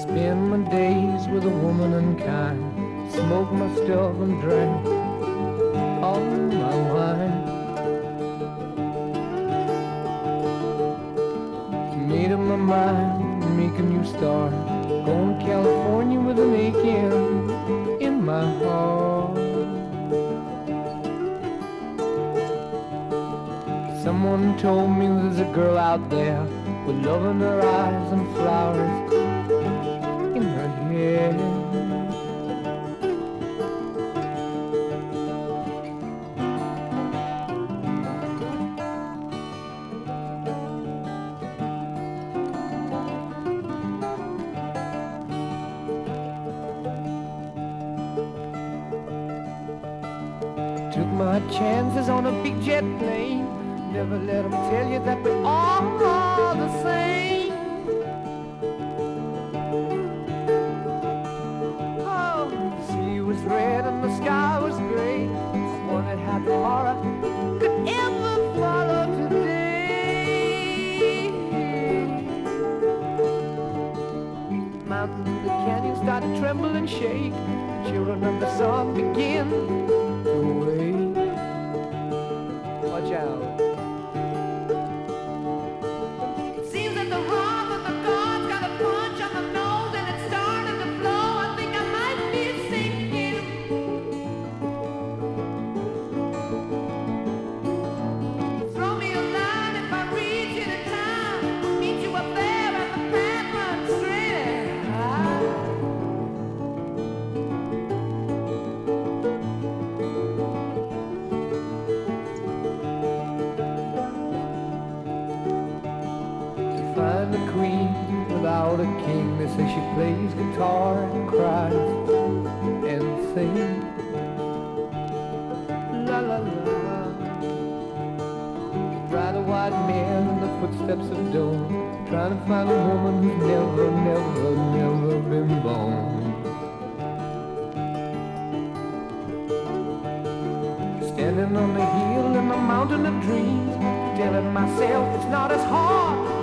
Spend my days with a woman unkind, smoke my stuff and drink all my wine. Made up my mind, make a new start, going to California with an aching in my heart. Someone told me there's a girl out there with love in her eyes and flowers in her hair. Took my chances on a big jet plane. Never let them tell you that we're all the same. Oh, the sea was red and the sky was gray. I wondered how tomorrow could ever follow today. Mountains and the canyons start to tremble and shake. The children of the sun begin to wake. Watch out. Find the queen without a king. They say she plays guitar and cries and sings. La la la. Ride a white mare in the footsteps of dawn, trying to find a woman who's never, never, never been born. Standing on the hill in the mountain of dreams, telling myself it's not as hard